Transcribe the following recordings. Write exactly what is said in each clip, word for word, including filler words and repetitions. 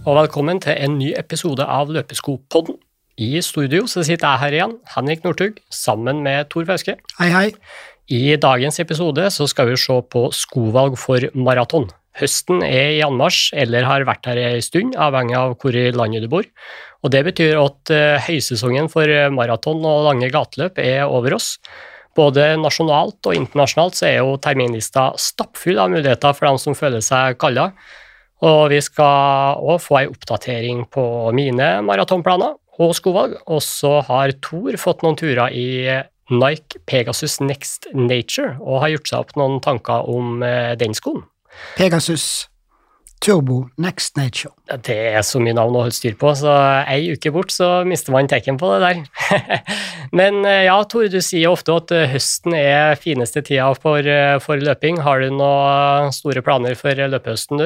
og velkommen til en ny episode av Løpesko-podden. I studio så sitter jeg her igjen, Henrik Northug, sammen med Tor Fauske. Hei, hei. I dagens episode så skal vi se på skovalg for maraton. Høsten er i anmarsj, eller har vært her en stund, avhengig av hvor i landet du bor. Og det betyr at høysesongen for maraton og lange gateløp er over oss. Både nasjonalt og internasjonalt så er jo terminlista stappfull av muligheter for dem som føler seg kallet. Og vi skal også få en oppdatering på mine maratonplaner og skovalg, og så har Tor fått noen turer i Nike Pegasus Next Nature, og har gjort seg opp noen tanker om den skoen. Pegasus Turbo Next Nature. Det er så mye navn å holde styr på, så en uke bort så mister man tekken på det der. Men ja, Tor, du sier ofte at høsten er fineste tida for, for løping. Har du noen store planer for løpehøsten, du?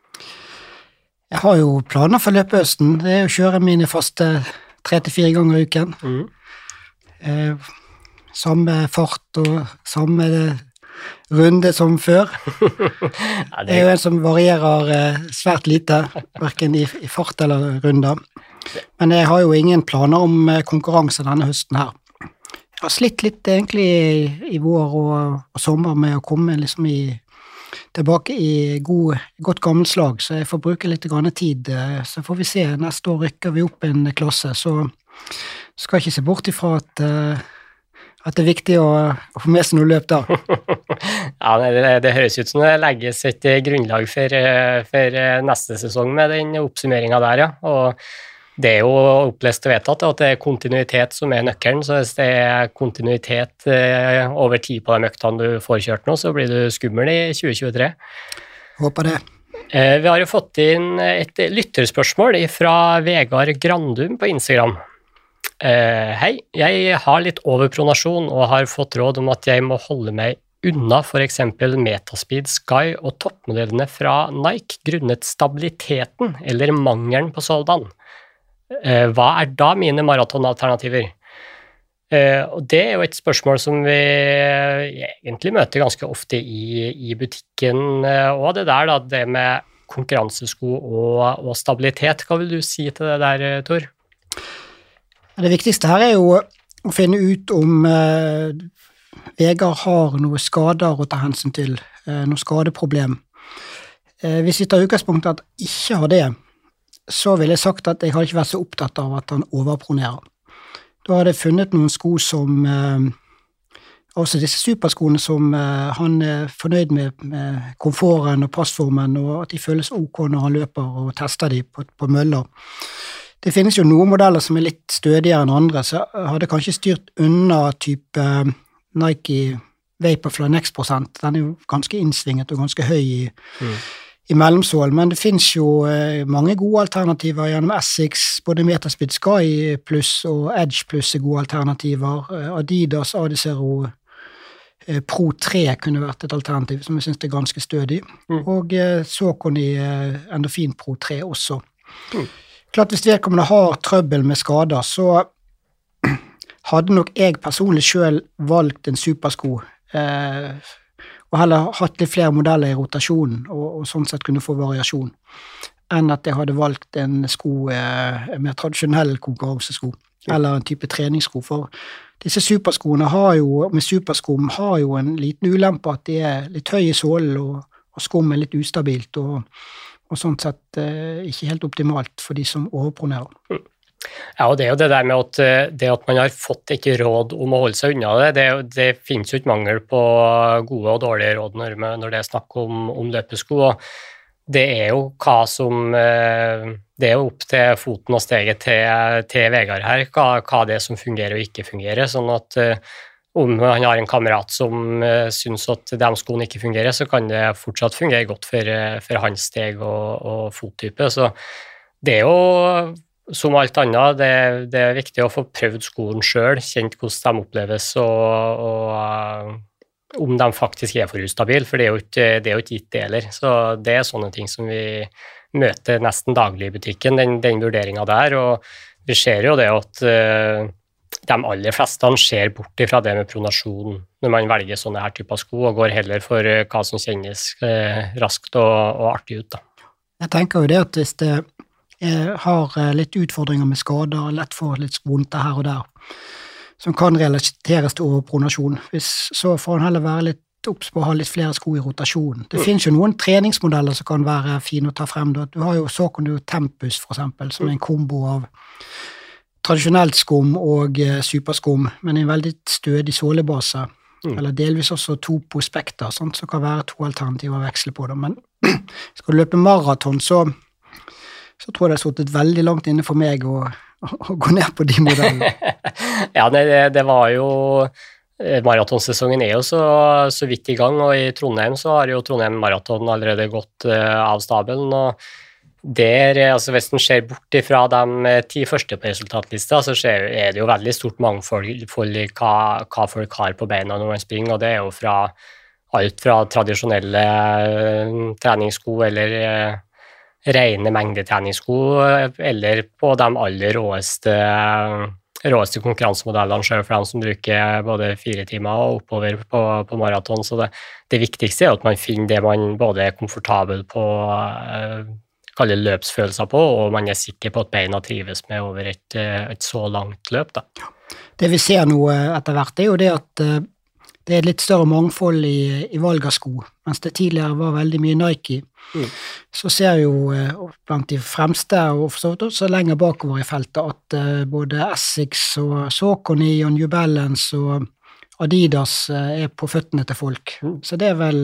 Jeg har jo planer for løpehøsten. Det er å kjøre mine faste tre til fire ganger i uken. Mm. Eh, samme fart og samme runde som før. Ja, det er jo en som varierer eh, svært lite, hverken i, i fart eller runder. Men jeg har jo ingen planer om eh, konkurranse denne høsten her. Jeg har slitt litt egentlig i, i vår og, og sommer med å komme liksom i tilbake i god, godt gammelt slag, så jeg får bruke litt grann tid. Så får vi se, neste år rykker vi opp en klasse, så skal jeg ikke se bort ifra at, at det er viktig å, å få med seg noe løp da. Ja, det, det høres ut som det legges et grunnlag for, for neste sesong med den oppsummeringen der, ja. Og det er jo opplest og vedtatt at det er kontinuitet som er nøkkelen, så hvis det er kontinuitet over tid på de øktene du får kjørt nå, så blir du skummel i tjue tjuetre. Håper det. Vi har jo fått inn et lytterspørsmål fra Vegard Grandum på Instagram. Hei, jeg har litt overpronasjon og har fått råd om at jeg må holde meg unna for eksempel Metaspeed, Sky og toppmodellene fra Nike grunnet stabiliteten eller mangelen på sådan. Hva er da mine maratonalternativer? Og det er jo et spørsmål som vi egentlig møter ganske ofte i, i butikken, og det der da, det med konkurransesko og, og stabilitet. Hva vil du si til det der, Tor? Det viktigste her er jo å finne ut om eh, Vegard har noen skader å ta hensyn til, eh, noen skadeproblem. Eh, hvis vi tar utgangspunkt at han ikke har det, så ville jeg sagt at jeg hadde ikke vært så opptatt av at han overpronerer. Da hadde jeg funnet noen sko som, eh, også disse superskoene som eh, han er fornøyd med, med komforten og passformen, og at de føles ok når han løper og tester de på, på møller. Det finnes jo noen modeller som er litt stødigere enn andre, så jeg hadde kanskje styrt unna type eh, Nike Vaporfly Next-prosent. Den er jo ganske innsvinget og ganske høy i mm. i mellomsål, men det finnes jo eh, mange gode alternativer gjennom Essex, både Metaspeed Sky Plus og Edge Plus er gode alternativer. Eh, Adidas Adizero eh, Pro tre kunne vært et alternativ, som jeg synes er ganske stødig. Mm. Og eh, Saucony eh, Endorphin Pro tre også. Mm. Klart, hvis vedkommende har trøbbel med skader, så hadde nok jeg personlig selv valgt en supersko, eh, og heller hatt litt flere modeller i rotasjonen, og, og sånn sett kunne få variasjon, enn at jeg hadde valgt en sko, eh, en mer tradisjonell konkurransesko, eller en type treningssko, for disse superskoene har jo, med superskum har jo en liten ulempe at de er litt høy i sålen, og, og skum er litt ustabilt, og, og sånn sett eh, ikke helt optimalt for de som overpronerer. Mm. Ja, og det er jo det der med at det at man har fått ikke råd om å holde seg unna det, det, det finnes jo ikke mangel på gode og dårlige råd når, når det er snakk om, om løpesko, og det er jo hva som, det er jo opp til foten og steget til, til Vegard her, hva, hva det er som fungerer og ikke fungerer, sånn at om han har en kamerat som synes at de skoene ikke fungerer, så kan det fortsatt fungere godt for, for hans steg og, og fottype, så det er jo som alt annet, det, det er viktig å få prøvd skoen selv, kjent hvordan de oppleves, og, og om de faktisk er for ustabil, for det er jo ikke, det er jo ikke gitt det heller. Så det er sånne ting som vi møter nesten daglig i butikken, den, den vurderingen der, og vi ser jo det at uh, de aller fleste ser bort fra det med pronasjon når man velger sånne her typer sko, og går heller for uh, hva som kjennes uh, raskt og, og artig ut da. Jeg tenker jo det at hvis det er, har litt utfordringer med skader, lett for litt vondt her og der, som kan relateres til overpronasjon. Hvis, så får han heller være litt obs på å ha litt flere sko i rotasjon. Det mm. finnes jo noen treningsmodeller som kan være fine å ta frem. Da. Du har jo så kan du Tempus, for eksempel, som er en kombo av tradisjonelt skum og uh, superskum, men en veldig stødig sålebase, mm. eller delvis også to på spekter, sånt, så kan være to alternativer å veksle på det. Men skal du løpe maraton, så, så tror jeg det har sittet veldig langt inne for meg å å gå ned på de modellene. Ja, det, det var jo maratonsesongen er jo så, så vidt i gang, og i Trondheim så har jo Trondheim Maraton allerede gått uh, av stabelen, og der, altså hvis den ser bort fra de ti første på resultatlista, så ser, er det jo veldig stort mangfold i hva, hva folk har på beina når man springer, og det er jo fra alt fra tradisjonelle uh, treningssko eller uh, rene mengdetreningssko, eller på de aller råeste, råeste konkurransemodellene selv for dem som bruker både fire timer og oppover på, på maraton. Så det, det viktigste er at man finner det man både er komfortabel på, eh, kaller løpsfølelser på, og man er sikker på at beina trives med over et, et så langt løp. Da. Det vi ser nå etter hvert er jo det at det er et litt større mangfold i, i valg av sko, mens det tidligere var veldig mye Nike. Mm. Så ser jo eh, blant de fremste, og så, så lenger bakover i feltet, at eh, både Essex og Saucony og New Balance og Adidas eh, er på føttene til folk. Mm. Så det er vel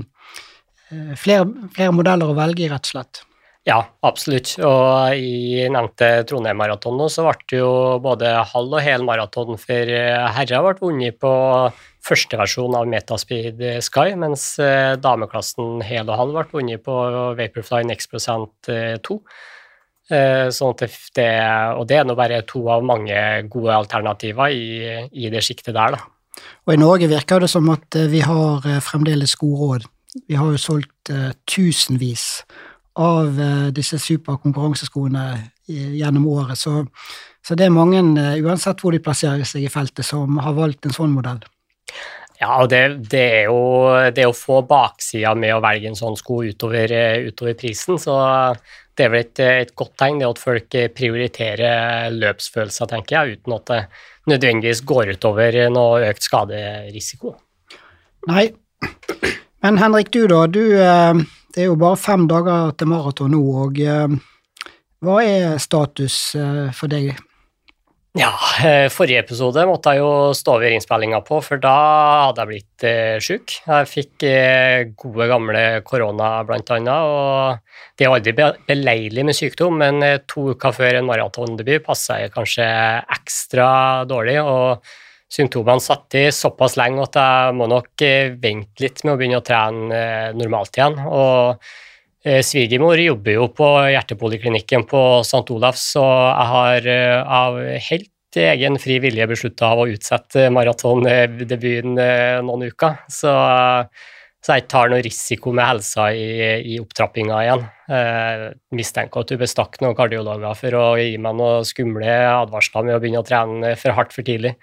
eh, flere, flere modeller å velge i, rett og slett. Ja, absolutt. Og i nevnte Trondheim Maraton nå, så ble det jo både halv og hel maraton, for herrer ble vunnet på første versjon av Metaspeed Sky, mens dameklassen hel og halv ble vunnet på Vaporfly Next Percent to. Sånn at det, og det er nå bare to av mange gode alternativer i, i det skiktet der, da. Og i Norge virker det som at vi har fremdeles skoråd. Vi har jo solgt uh, tusenvis av uh, disse superkonkurranseskoene gjennom året, så, så det er mange, uh, uansett hvor de plasserer seg i feltet, som har valgt en sånn modell. Ja, og det, det er jo det å få baksida med å velge en sånn sko utover, utover prisen, så det er vel et, et godt tegn det at folk prioriterer løpsfølelser, tenker jeg, uten at det nødvendigvis går utover noe økt skaderisiko. Nei, men Henrik, du da, du, det er jo bare fem dager til maraton nå, og hva er status for deg? Ja, forrige episode måtte jeg jo stå over innspillingen på, for da hadde jeg blitt eh, syk. Jeg fikk eh, gode gamle korona blant annet, og det er aldri be beleilig med sykdom, men eh, to uker før en maratondebut passet jeg kanskje ekstra dårlig, og symptomene satt i såpass lenge at jeg må nok eh, vente litt med å begynne å trene eh, normalt igjen, og eh, svigermor jobber jo på hjertepoliklinikken på Sankt Olavs, så jeg har eh, av helt egen fri vilje besluttet av å utsette maratondebuten noen uker, så, så jeg tar noe risiko med helsa i, i opptrappinga igjen. Jeg mistenker at du bestakk noen kardiologer for å gi meg noen skumle advarsler med å begynne å trene for hardt for tidlig.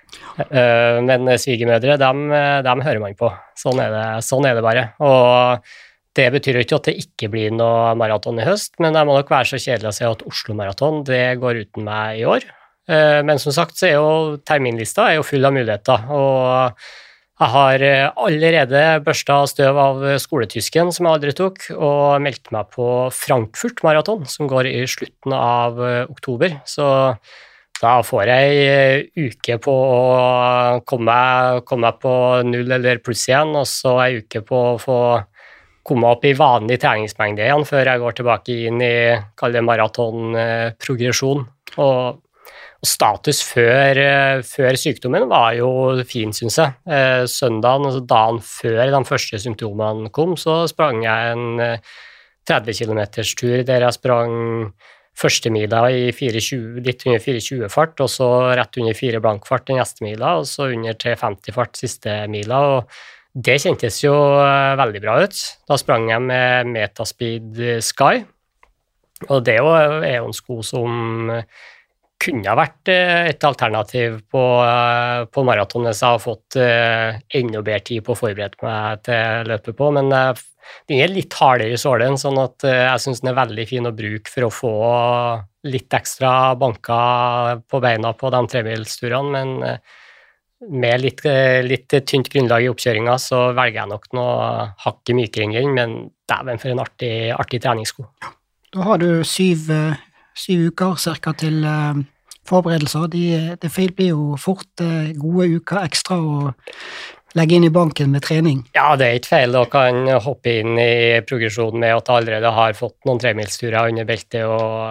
Men svigermødre, dem, dem hører man på. Sånn er det, sånn er det bare. Og det betyr jo ikke at det ikke blir noe maraton i høst, men det må nok være så kjedelig å si at Oslo Maraton, det går uten meg i år. Men som sagt så er jo terminlista er jo full av muligheter, og jeg har allerede børstet støv av skoletysken som jeg aldri tok, og meldt meg på Frankfurt Maraton, som går i slutten av oktober, så da får jeg en uke på å komme, komme på null eller pluss igjen, og så en uke på å få komme opp i vanlig treningsmengde igjen, før jeg går tilbake inn i, kall det maratonprogresjon, og Og status før, før sykdommen var jo fin, synes jeg. Eh, søndagen, altså dagen før de første symptomene kom, så sprang jeg en tretti kilometers tur der jeg sprang første mila i fire tjue, litt under fire tjue fart, og så rett under fire blank fart den neste mila, og så under tre femti fart siste mila, og det kjentes jo veldig bra ut. Da sprang jeg med Metaspeed Sky, og det er jo en sko som kunne ha vært et alternativ på, på maraton hvis jeg har fått enda bedre tid på å forberede meg til løpet på, men jeg den er litt hardere i sålen, sånn at jeg synes den er veldig fin å bruke for å få litt ekstra banker på beina på de tremilsturene, men med litt, litt tynt grunnlag i oppkjøringa, så velger jeg nok noe hakket mykere enn den, men dæven for en artig, artig treningssko. Da har du syv, syv uker cirka til forberedelser. De, det blir jo fort gode uker ekstra å legge inn i banken med trening. Ja, det er ikke feil. Da kan hoppe inn i progresjonen med at jeg allerede har fått noen tremilsturer under beltet,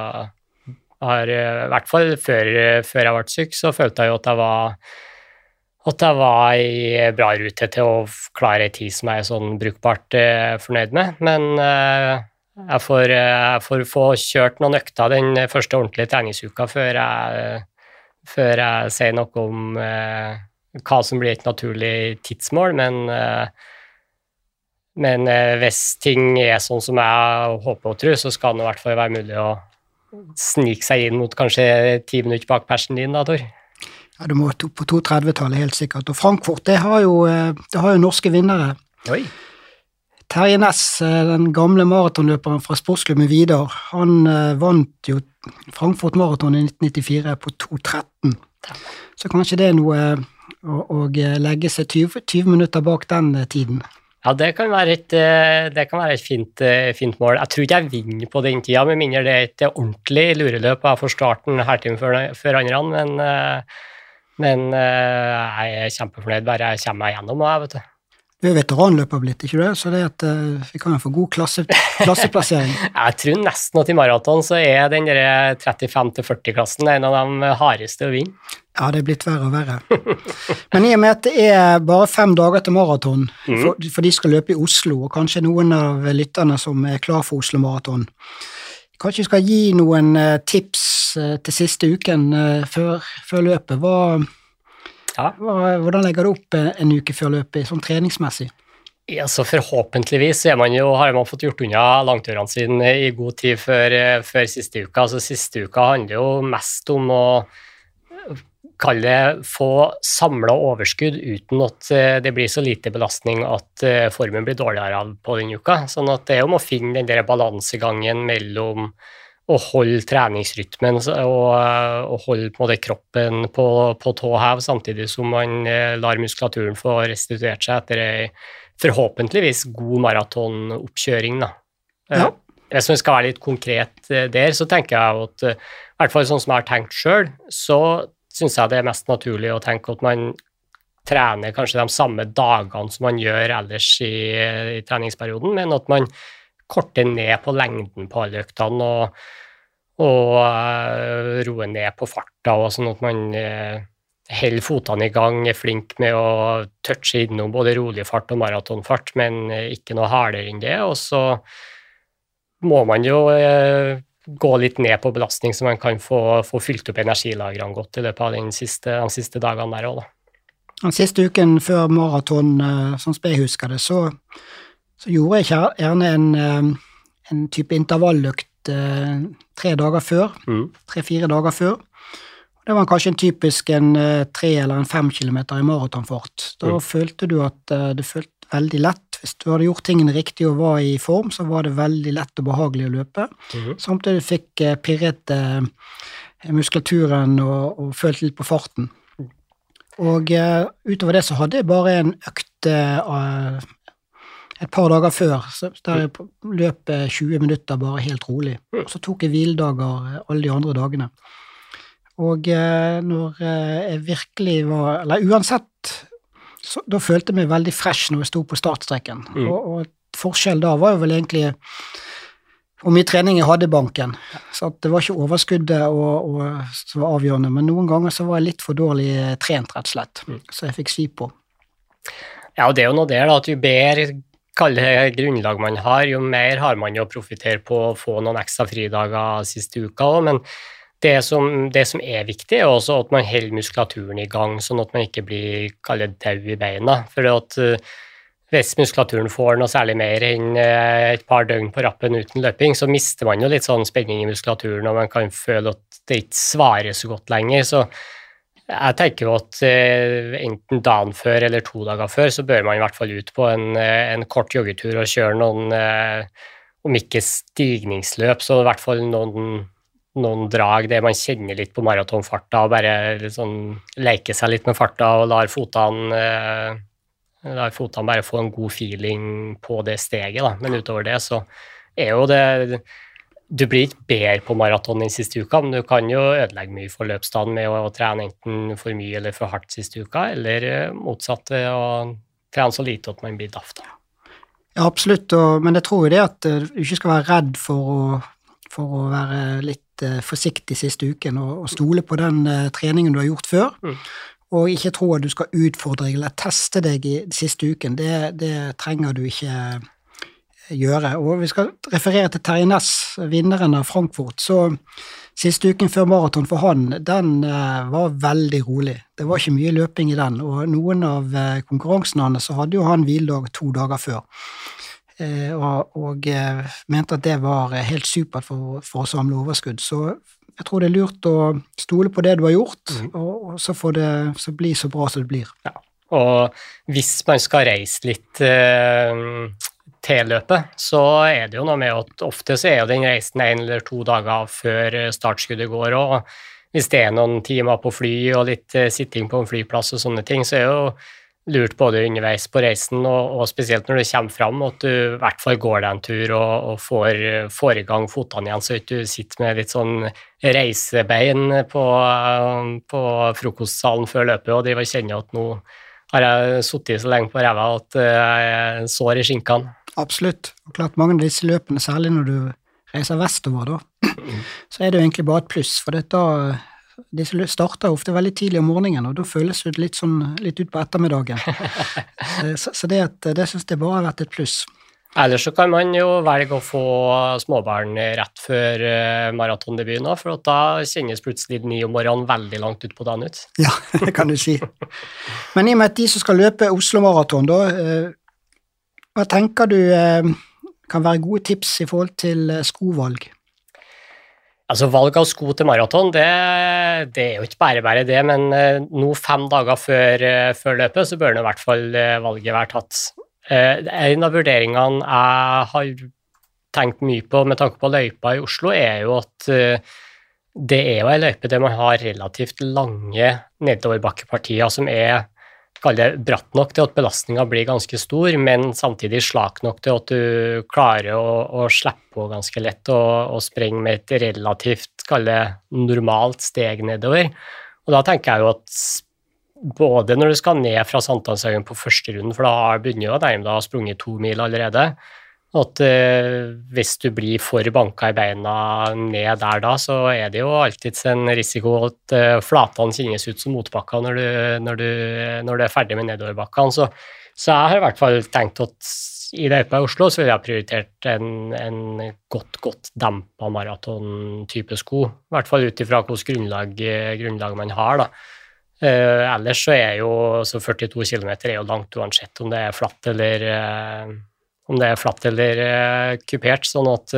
og har, i hvert fall før, før jeg ble syk, så følte jeg jo at jeg var at jeg var i bra rute til å klare en tid som jeg er sånn brukbart eh, fornøyd med, men eh, jeg, får, jeg får få kjørt noen økter den første ordentlige treningsuka før jeg, før jeg sier noe om eh, hva som blir et naturlig tidsmål, men, eh, men eh, hvis ting er sånn som jeg håper og tror, så skal det i hvert fall være mulig å snike seg inn mot kanskje ti minutter bak persen din da, Tor. Ja, du må på to tredve-tallet helt sikkert. Og Frankfurt, det har jo, det har jo norske vinnere. Oi. Terje Næss, den gamle maratonløperen fra sportsklubben Vidar, han vant jo Frankfurt Marathon i nitten nittifire på to tretten. Så kanskje det er noe å, å legge seg tyve, tyve minutter bak den tiden. Ja, det kan være et, det kan være et fint, fint mål. Jeg tror ikke jeg vinner på den tida, med mindre det er et ordentlig lureløp jeg får starten her til før, før andre, men Men uh, jeg er kjempefornøyd, bare jeg kommer meg gjennom, jeg, vet du. Du er veteranløper blitt, ikke det? Så det er at uh, vi kan få god klasse, klasseplassering. Jeg tror nesten at i maraton så er den der trettifem til førti-klassen en av de hardeste å vinne. Ja, det er blitt verre og verre. Men i og med at det er bare fem dager til maraton, mm. for, for de skal løpe i Oslo, og kanskje noen av lytterne som er klar for Oslo Maraton, kanskje vi skal gi noen uh, tips uh, til siste uken uh, før, før løpet. Hva, ja. hva, hvordan legger du opp uh, en uke før løpet, sånn treningsmessig? Ja, så forhåpentligvis er man jo, har man fått gjort unna langturene sine i god tid før, uh, før siste uka. Altså siste uka handler jo mest om å kalle det få samlet overskudd uten at det blir så lite belastning at formen blir dårligere av på den uka. Sånn at det er om å finne den der balansegangen mellom å holde treningsrytmen og, og holde på det kroppen på, på tå hev, samtidig som man lar muskulaturen få restituert seg etter en forhåpentligvis god maratonoppkjøring. Da. Ja. Hvis man skal være litt konkret der, så tenker jeg at i hvert fall sånn som jeg har tenkt selv, så synes jeg det er mest naturlig å tenke at man trener kanskje de samme dagene som man gjør ellers i, i treningsperioden, men at man korter ned på lengden på alle øktene og, og uh, roer ned på farta, og sånn at man uh, holder fotene i gang, er flink med å touche innom både rolig fart og maratonfart, men uh, ikke noe hardere enn det, og så må man jo uh, gå litt ned på belastning, så man kan få, få fylt opp energilagrene godt i løpet av den siste, de siste dagene der også, da. Den siste uken før maraton, sånn som jeg husker det, så, så gjorde jeg gjerne en, en type intervalløkt tre dager før, mm. tre-fire dager før. Det var kanskje en typisk en tre eller en fem kilometer i maratonfart. Da mm. følte du at det følte veldig lett. Hvis du hadde gjort tingene riktig og var i form, så var det veldig lett og behagelig å løpe. Mm. Samtidig fikk eh, pirret eh, muskulaturen og, og følt litt på farten. Og eh, utover det så hadde jeg bare en økt eh, et par dager før, så der jeg løp tjue minutter bare helt rolig. Og så tok jeg hviledager alle de andre dagene. Og eh, når jeg virkelig var, eller uansett, så da følte jeg meg veldig fresh når jeg sto på startstreken. Mm. Og, og forskjell da var jo vel egentlig hvor mye trening jeg hadde i banken. Så det var ikke overskuddet og, og, som var avgjørende, men noen ganger så var jeg litt for dårlig trent, rett og slett. Mm. Så jeg fikk svi på. Ja, og det er jo noe der da, at jo bedre kalle grunnlag man har, jo mer har man jo å profitere på å få noen ekstra fridager siste uka også, men Det som, det som er viktig, er også at man holder muskulaturen i gang, sånn at man ikke blir kallet død i beina. For at uh, hvis muskulaturen får noe særlig mer enn uh, et par døgn på rappen uten løping, så mister man jo litt sånn spenning i muskulaturen, og man kan føle at det ikke svarer så godt lenger. Så Jeg tenker jo at eh, enten dagen før eller to dager før, så bør man i hvert fall ut på en, en kort joggetur og kjøre noen, eh, om ikke stigningsløp, så i hvert fall noen, noen drag der man kjenner litt på maratonfarta og bare liksom leker seg litt med farta og lar fotene, eh, lar fotene bare få en god feeling på det steget, da. Men utover det så er jo det Du blir ikke bedre på maraton den siste uka, men du kan jo ødelegge mye for løpsdagen med å, å trene enten for mye eller for hardt siste uka, eller motsatt ved å trene så lite at man blir daft. Ja, absolutt, og, men jeg tror jo det at du ikke skal være redd for å, for å være litt uh, forsiktig siste uken, og, og stole på den uh, treningen du har gjort før, mm. og ikke tro at du skal utfordre deg eller teste deg i siste uken. Det, det trenger du ikke gjøre. Og vi skal referere til Terje Næss, vinneren av Frankfurt, så siste uken før maraton for han, den eh, var veldig rolig. Det var ikke mye løping i den, og noen av eh, konkurransene hans så hadde jo han hviledag to dager før, eh, og, og eh, mente at det var helt supert for, for å samle overskudd. Så jeg tror det er lurt å stole på det du har gjort, mm. og, og så får det så bli så bra som det blir. Ja. Og hvis man skal reise litt eh, til løpet, så er det jo noe med at ofte så er jo den reisen en eller to dager før startskuddet går, og hvis det er noen timer på fly og litt sitting på en flyplass og sånne ting, så er det jo lurt både underveis på reisen, og, og spesielt når du kommer fram, at du i hvert fall går deg en tur og, og får, får i gang fotene igjen, så ikke du sitter med litt sånn reisebein på, på frokostsalen før løpet, og driver og kjenner at nå har jeg suttet så lenge på ræva at jeg sår i skinkene. Absolutt, og klart mange av disse løpene, særlig når du reiser vestover da, mm. så er det jo egentlig bare et pluss, for dette, disse starter ofte veldig tidlig om morgenen, og da føles det litt, sånn, litt ut på ettermiddagen. så, så det, det synes jeg bare har vært et pluss. Ellers så kan man jo velge å få småbarn rett før maratondebuten, for da kjennes plutselig ni om morgenen veldig langt ut på dagen ut. Ja, det kan du si. Men i og med at de som skal løpe Oslo Maraton, da, hva tenker du kan være gode tips i forhold til skovalg? Altså valg av sko til maraton, det, det er jo ikke bare bare det, men nå fem dager før, før løpet så bør det i hvert fall valget være tatt. En av vurderingene jeg har tenkt mye på med tanke på løypa i Oslo, er jo at det er jo en løype der man har relativt lange nedoverbakkepartier som er kaller det bratt nok til at belastningen blir ganske stor, men samtidig slak nok til at du klarer å, å slippe på ganske lett og, og sprenge med et relativt kaller det normalt steg nedover. Og da tenker jeg jo at både når du skal ned fra Sankthanshaugen på første runden, for da begynner jo nærmere da å ha sprunget to mil allerede, at uh, hvis du blir for banka i beina ned der da, så er det jo alltid en risiko at uh, flatene kjennes ut som motbakker når du, når, du, når du er ferdig med nedoverbakkene. Så, så jeg har i hvert fall tenkt at i løypa i Oslo så vil jeg ha prioritert en, en godt, godt dempet maraton-type sko, i hvert fall ut ifra hvilket grunnlag, grunnlag man har da. Uh, ellers så er jo så førtito kilometer er jo langt uansett om det er flatt eller uh, om det er flatt eller uh, kupert, sånn at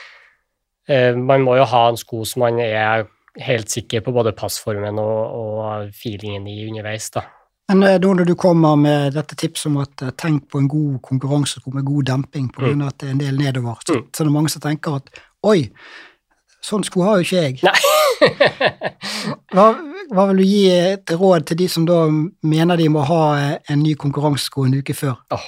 uh, man må jo ha en sko som man er helt sikker på både passformen og, og feelingen i underveis da. Men uh, når du kommer med dette tipset om at uh, tenk på en god konkurransesko med god demping på grunn av at det er en del nedover, så, mm. så er det mange som tenker at oi, sånn sko har jo ikke jeg. Nei. hva, hva vil du gi et råd til de som da mener de må ha en ny konkurransesko en uke før? Oh.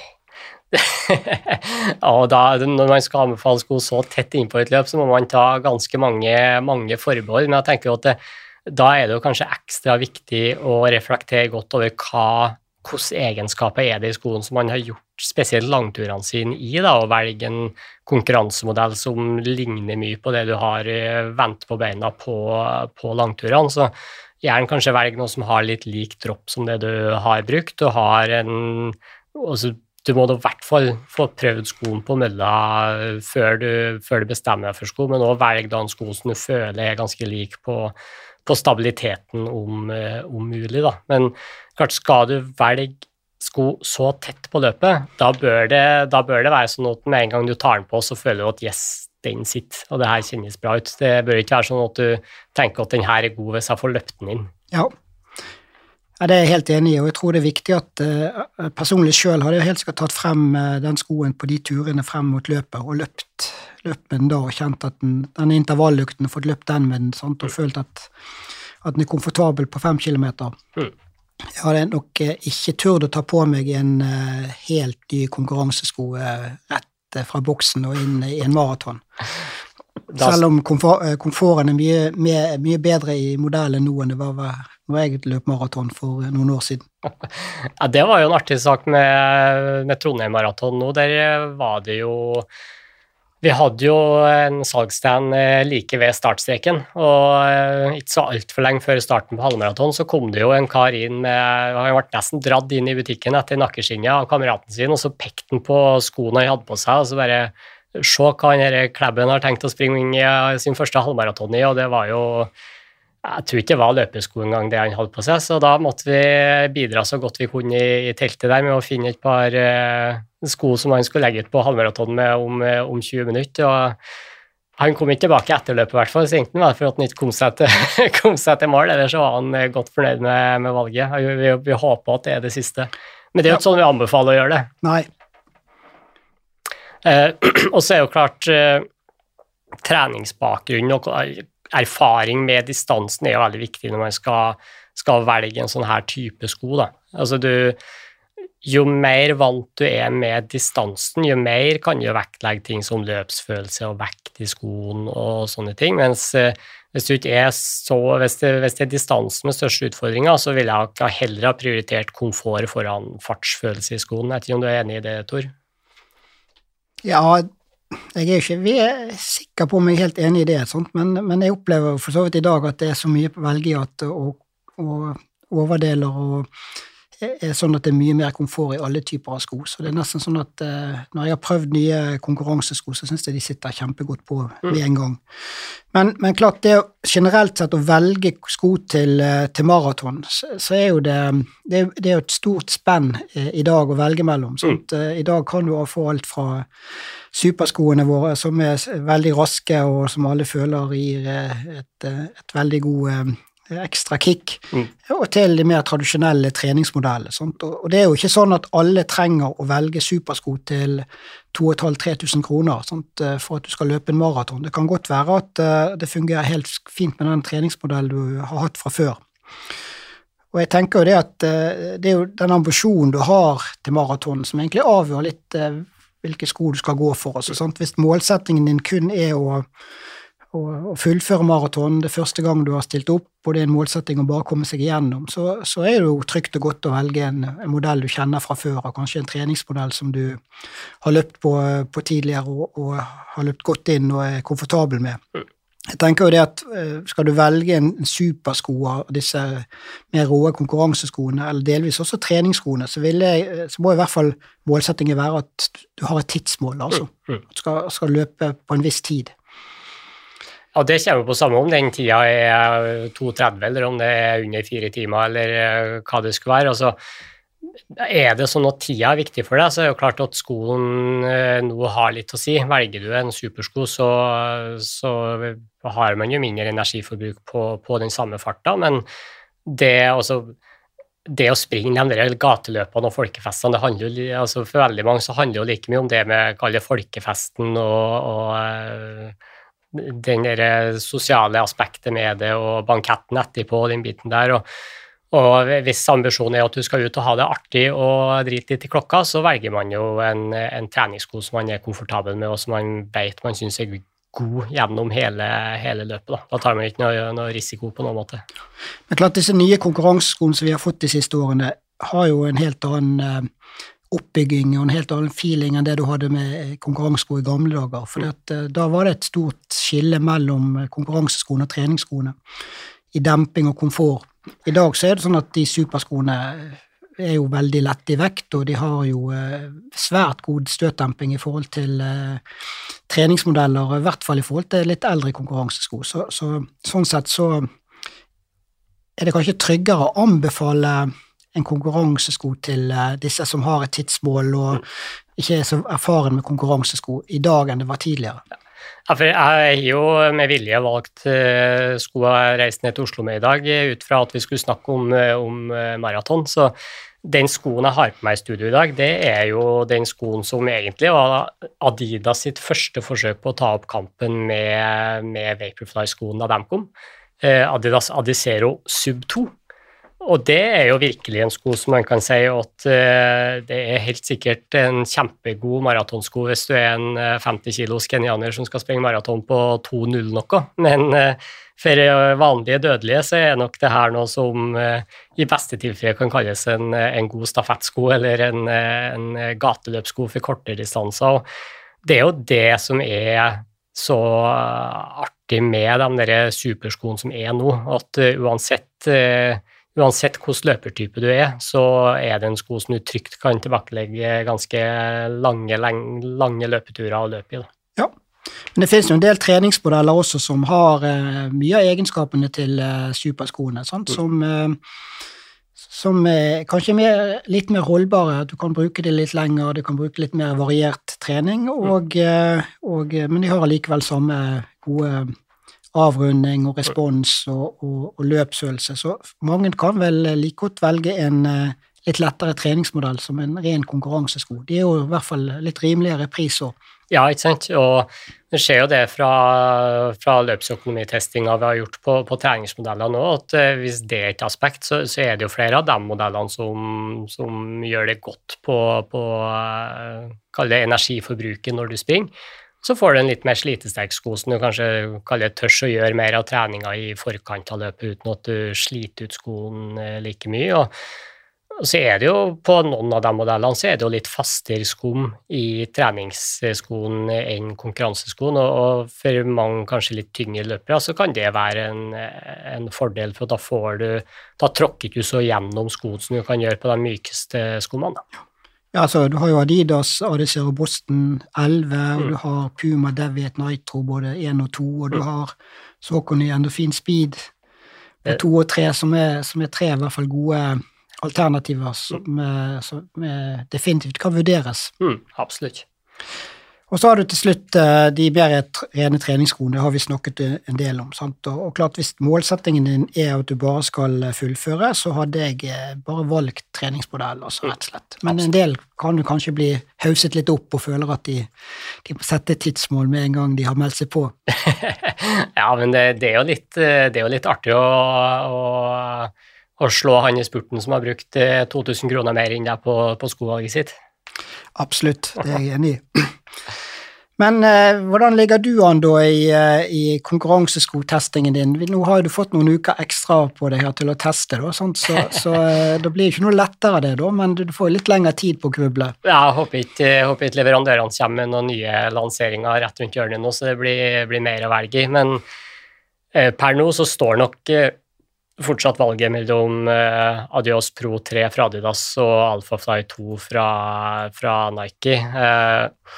ja, da, når man skal anbefale sko så tett inn på et løp, så må man ta ganske mange, mange forbehold, men jeg tenker jo at det, da er det jo kanskje ekstra viktig å reflektere godt over hva, hvilke egenskaper er det i skoen som man har gjort spesielt langturene sine i, da, og velge en konkurransemodell som ligner mye på det du har vendt på beina på, på langturene, så gjerne kanskje velge noe som har litt lik dropp som det du har brukt, og har en, også, du må da i hvert fall få prøvd skoen på mølla før du, før du bestemmer deg for sko, men også velge da en sko som du føler er ganske lik på, på stabiliteten om, om mulig da, men klart skal du velge sko så tett på løpet, da bør det, da bør det være sånn at med en gang du tar den på, så føler du at yes, den sitter, og det her kjennes bra ut. Det bør ikke være sånn at du tenker at den her er god hvis jeg får løpt den inn. Ja, Ja, det er jeg helt enig i, og jeg tror det er viktig at uh, personlig selv hadde jeg helt sikkert tatt frem uh, den skoen på de turene frem mot løpet, og løpt, løpt med den da, og kjent at den, den intervalløkten, fått løpt den med den, sant, og følt at, at den er komfortabel på fem kilometer. Mm. Jeg hadde nok uh, ikke turt å ta på meg en uh, helt ny konkurransesko uh, rett uh, fra boksen og inn i en maraton. Selv om komfort, komforten er mye, mye, mye bedre i modellen nå enn det var når jeg løp maraton for noen år siden. Ja, det var jo en artig sak med, med Trondheim Maraton nå. Der var det jo Vi hadde jo en salgsstand like ved startstreken, og ikke så alt for lenge før starten på halvmaraton så kom det jo en kar inn med Han ble nesten dratt inn i butikken etter nakkeskinnet av kameraten sin, og så pekte han på skoene han hadde på seg, og så bare se hva denne klebben har tenkt å springe inn i sin første halvmaraton i, og det var jo Jeg tror ikke det var løpesko engang det han hadde på seg, så da måtte vi bidra så godt vi kunne i, i teltet der med å finne et par eh, sko som han skulle legge ut på halvmaraton med om, om tjue minutter, og han kom ikke tilbake etter løpet i hvert fall, så egentlig var det for at han ikke kom seg til, kom seg til mål, eller så var han godt fornøyd med, med valget. Vi, vi, vi håper at det er det siste. Men det er jo ikke sånn vi anbefaler å gjøre det. Nei. Eh, og så er jo klart eh, treningsbakgrunn og erfaring med distansen er jo veldig viktig når man skal, skal velge en sånn her type sko da. Altså du, jo mer vant du er med distansen, jo mer kan du vektlegge ting som løpsfølelse og vekt i skoen og sånne ting, mens eh, hvis, du ikke er så, hvis, det, hvis det er distansen med største utfordringer, så vil jeg heller ha prioritert komfort foran fartsfølelse i skoen. Jeg vet ikke om du er enig i det, Tor? Ja, jeg er ikke vi er sikker på om jeg er helt enig i det, sånt, men, men jeg opplever for så vidt i dag at det er så mye på velge at og, og overdeler og er sånn at det er mye mer komfort i alle typer av sko, så det er nesten sånn at eh, når jeg har prøvd nye konkurransesko, så synes jeg de sitter kjempegodt på med en gang. Men, men klart, det generelt sett å velge sko til, til maraton, så, så er jo det, det, det er jo et stort spenn eh, i dag å velge mellom. Sånt, eh, I dag kan du få alt fra superskoene våre, som er veldig raske, og som alle føler gir et, et veldig god ekstra kick, mm. og til de mer tradisjonelle treningsmodeller. Sånt. Og det er jo ikke sånn at alle trenger å velge supersko til to og et halvt til tre tusen kroner sånt, for at du skal løpe en maraton. Det kan godt være at uh, det fungerer helt fint med den treningsmodellen du har hatt fra før. Og jeg tenker jo det at uh, det er jo den ambisjonen du har til maraton som egentlig avgjør litt uh, hvilke sko du skal gå for. Altså, sant? Hvis målsettingen din kun er å å fullføre maraton det første gang du har stilt opp, og det er en målsetting å bare komme seg igjennom, så, så er det jo trygt og godt å velge en, en modell du kjenner fra før, og kanskje en treningsmodell som du har løpt på, på tidligere og, og har løpt godt inn og er komfortabel med. Jeg tenker jo det at skal du velge en, en supersko av disse mer råe konkurranseskoene, eller delvis også treningsskoene, så, vil jeg, så må i hvert fall målsettingen være at du har et tidsmål, altså. At du skal, skal løpe på en viss tid. Ja, det kommer på samme om den tida er to tretti, eller om det er under fire timer, eller hva det skulle være. Altså, er det sånn at tida er viktig for deg, så er det jo klart at skoen nå har litt å si. Velger du en supersko, så, så har man jo mindre energiforbruk på, på den samme farta, men det, altså, det å springe de der gateløpene og folkefestene, det handler jo, altså for veldig mange så handler det jo like mye om det med kalle folkefesten og, og den der sosiale aspektet med det, og banketten etterpå, og den biten der, og, og hvis ambisjonen er at du skal ut og ha det artig og drite litt i klokka, så velger man jo en, en treningssko som man er komfortabel med, og som man vet man synes er god gjennom hele, hele løpet. Da. da tar man ikke noe, noe risiko på noen måte. Men klart, disse nye konkurranseskoene som vi har fått de siste årene, har jo en helt annen oppbygging og en helt annen feeling enn det du hadde med konkurransesko i gamle dager, for at, da var det et stort skille mellom konkurranseskoene og treningsskoene i demping og komfort. I dag så er det sånn at de superskoene er jo veldig lette i vekt, og de har jo eh, svært god støtdemping i forhold til eh, treningsmodeller, i hvert fall i forhold til litt eldre konkurransesko. Så, så, sånn sett så er det kanskje tryggere å anbefale en konkurransesko til uh, disse som har et tidsmål og ikke er så erfaren med konkurransesko i dag enn det var tidligere. Ja, for jeg har jo med vilje valgt uh, sko jeg reiste ned til Oslo med i dag, ut fra at vi skulle snakke om, om maraton, så den skoen jeg har på meg i studio i dag, det er jo den skoen som egentlig var Adidas sitt første forsøk på å ta opp kampen med, med Vaporfly-skoen da de kom. Uh, Adidas Adizero Sub to. Og det er jo virkelig en sko som man kan si at uh, det er helt sikkert en kjempegod maratonsko hvis du er en uh, femti kilos kenianer som skal springe maraton på to null noe. Men uh, for uh, vanlige dødelige så er nok det her noe som uh, i beste tilfelle kan kalles en, en god stafettsko eller en, en gateløpssko for kortere distanser. Og det er jo det som er så artig med de der superskoene som er nå, at uh, uansett uh, Uansett hvilken løpertype du er, så er det en sko som du trygt kan tilbakelegge ganske lange, lange, lange løpeturer å løpe i. Da. Ja, men det finnes jo en del treningsmodeller også som har uh, mye av egenskapene til uh, superskoene, sant? Mm. Som, uh, som er kanskje mer, litt mer holdbare, at du kan bruke det litt lenger, du kan bruke litt mer variert trening, og, uh, og, men de har allikevel samme gode avrunding og respons og, og, og løpsfølelse, så mange kan vel like godt velge en uh, litt lettere treningsmodell som en ren konkurransesko. De er jo i hvert fall litt rimeligere pris også. Ja, ikke sant, og det skjer jo det fra, fra løpsøkonomitestinga vi har gjort på, på treningsmodeller nå, at uh, hvis det er et aspekt, så, så er det jo flere av de modellene som, som gjør det godt på, på uh, kall det energiforbruket når du springer. Så får du en litt mer slitesterk sko som du kanskje kaller tørs å gjøre mer av treninga i forkant av løpet uten at du sliter ut skoen like mye. Og, og så er det jo på noen av de modellene så er det jo litt fastere skum i treningsskoen enn konkurranseskoen, og, og for mange kanskje litt tyngre løpere så kan det være en, en fordel, for da får du, da tråkker du så gjennom skoen som du kan gjøre på de mykeste skoene. Ja, altså, du har jo Adidas, Adizero Boston elleve, mm. og du har Puma Deviate Nitro, både én og to, og du mm. har Saucony Endorphin Speed på to og tre, som er, som er tre i hvert fall gode alternativer som, mm. som definitivt kan vurderes. Mm, absolutt. Og så har du til slutt de bedre rene treningsskoene, det har vi snakket en del om, sant? Og, og klart, hvis målsettingen din er at du bare skal fullføre, så hadde jeg bare valgt treningsmodell, altså, rett og slett. Men en del kan du kanskje bli hauset litt opp og føler at de, de må sette tidsmål med en gang de har meldt seg på. Ja, men det, det, er jo litt, det er jo litt artig å, å, å slå han i spurten som har brukt to tusen kroner mer enn deg på, på skovalget sitt. Absolutt, det er jeg enig i. Men eh, hvordan ligger du an da i, i konkurranseskotestingen din? Nå har du fått noen uker ekstra på det her til å teste, da, sant? Så, så eh, det blir ikke noe lettere det da, men du får litt lengre tid på å gruble. Ja, jeg håper ikke, jeg håper ikke leverandørene kommer med noen nye lanseringer rett rundt hjørnet nå, så det blir, blir mer å velge i. Men eh, per nå så står nok eh, fortsatt valget mellom eh, Adios Pro tre fra Adidas og Alphafly to fra, fra Nike. Eh,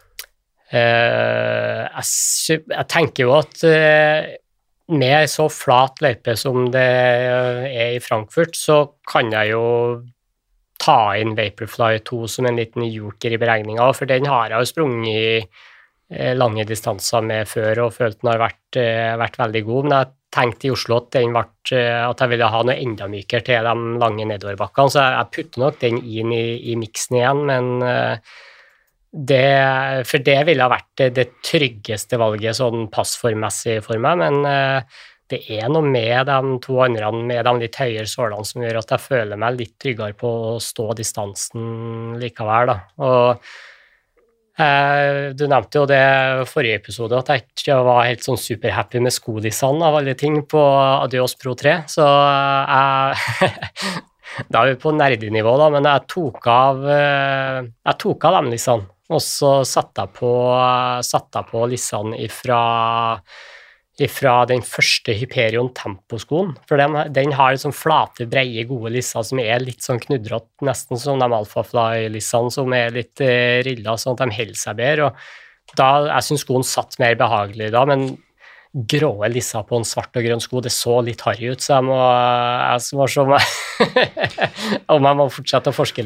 Uh, jeg, jeg tenker jo at uh, med så flat løype som det er i Frankfurt, så kan jeg jo ta inn Vaporfly to som en liten joker i beregninga, for den har jeg jo sprunget i uh, lange distanser med før og følt den har vært, uh, vært veldig god, men jeg tenkte i Oslo at, den ble, uh, at jeg ville ha noe enda mykere til de lange nedoverbakkene, så jeg, jeg putter nok den inn i, i miksen igjen, men uh, Det, for det ville ha vært det, det tryggeste valget sånn passformmessig for meg, men uh, det er noe med de to andre, med de litt høyere sålene som gjør at jeg føler meg litt tryggere på å stå distansen likevel. Da. Og uh, du nevnte jo det forrige episode, at jeg ikke var helt sånn superhappy med skodissene av alle ting på Adios Pro tre, så uh, jeg da er vi på nerdenivå da, men jeg tok av, uh, jeg tok av dem lissene. Og så satte jeg på, satte jeg på lissene ifra, ifra den første Hyperion Tempo-skoen, for den, den har liksom flate, breie, gode lisser som er litt sånn knudret, nesten som de Alphafly-lissene som er litt eh, rillet, sånn at de holder seg bedre. Og da, jeg synes skoen satt mer behagelig da, men gråe lisser på en svart og grønn sko, det så litt harry ut, så jeg må, jeg må se om jeg, om jeg må fortsette å forske litt.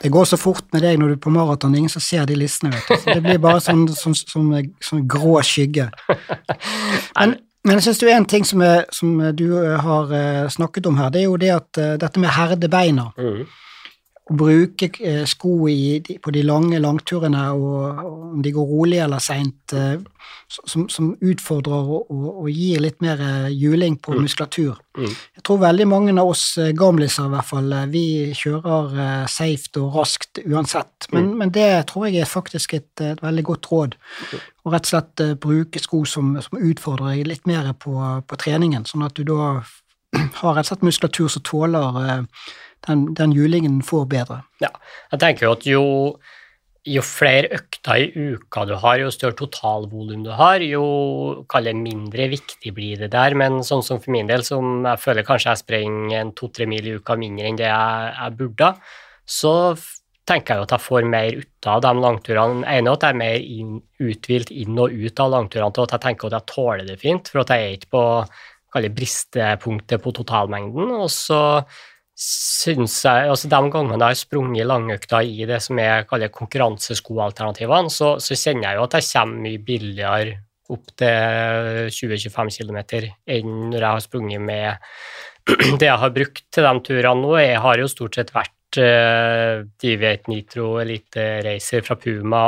Det går så fort med deg når du er på maraton, ingen som ser de listene, vet du. Så det blir bare sånn, sånn, sånn, sånn grå skygge. Men, men jeg synes det er en ting som, er, som du har snakket om her, det er jo det at uh, dette med herdebeina, mm. å bruke uh, sko i, på de lange langturene, og, og om de går rolig eller sent, uh, som, som utfordrer og, og, og gir litt mer uh, juling på mm. muskulatur. Mm. Jeg tror veldig mange av oss uh, gamliser i hvert fall, uh, vi kjører uh, safe og raskt uansett, men, mm. men det tror jeg er faktisk et, et veldig godt råd. Og rett og slett uh, bruke sko som, som utfordrer deg litt mer på, på treningen, sånn at du da har rett og slett muskulatur som tåler uh, den, den julingen får bedre. Ja, jeg tenker jo at jo, jo flere økter i uka du har, jo større totalvolum du har, jo kaller mindre viktig blir det der, men sånn som for min del, som jeg føler kanskje jeg sprenger en to-tre mil i uka mindre enn det jeg, jeg burde, så tenker jeg jo at jeg får mer ut av de langturene. Jeg er enig at jeg er mer inn, utvilt inn og ut av langturene, til at jeg tenker at jeg tåler det fint, for at jeg er ikke på kaller bristepunktet på totalmengden, og så synes jeg, altså de gangene jeg har sprunget langøkta i det som jeg kaller konkurranseskoalternativene, så, så kjenner jeg jo at jeg kommer mye billigere opp til tjue til tjuefem kilometer enn når jeg har sprunget med det jeg har brukt til de turene nå. Jeg har jo stort sett vært uh, Deviate Nitro Elite Racer fra Puma,